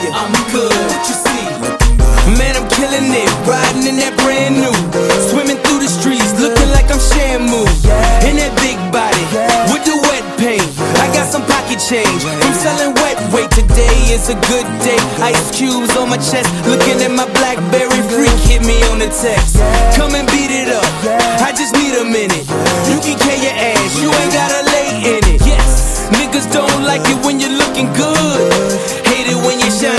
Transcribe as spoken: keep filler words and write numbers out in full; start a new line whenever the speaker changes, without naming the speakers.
I'm good, what you see? Man, I'm killing it, riding in that brand new, swimming through the streets, looking like I'm Shamu. In that big body, with the wet paint, I got some pocket change from selling wet weight. Today is a good day, ice cubes on my chest, looking at my BlackBerry. Freak hit me on the text, come and beat it up, I just need a minute.